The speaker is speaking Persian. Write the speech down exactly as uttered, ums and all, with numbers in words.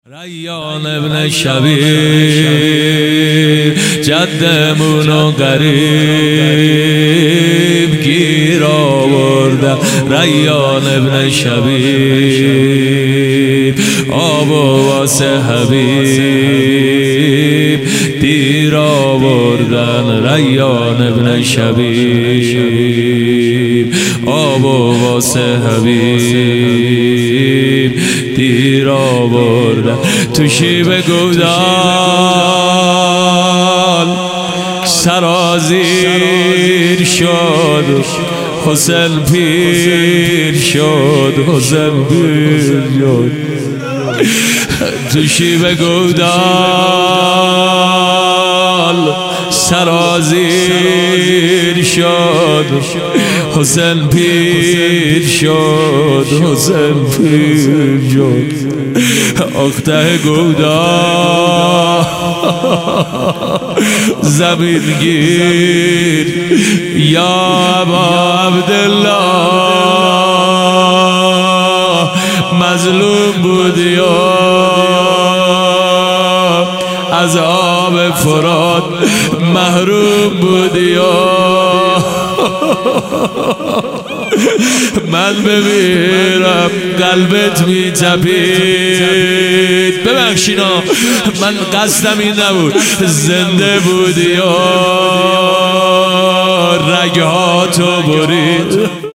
ریان ابن شبیر جدمون و غریب گیر آورده. ریان ابن شبیر آب و واسه حبیب دیر آوردن. ریان ابن شبیر آب و واسه حبیب دیر آوردن. تو شیب گودال سرازیر شد، حسین پیر شد، حسین پیر شد. تو شیب گودال سرازیر شد، حسین پیر شد، حسین پیر شد. اخته گودال زمین گیر یا ابا عبدالله مظلوم بودی و از آب فرات محروم بودی و من بمیرم قلبت می تپید. ببخشینا من قصدم این نبود، زنده بودی و رگهاتو برید.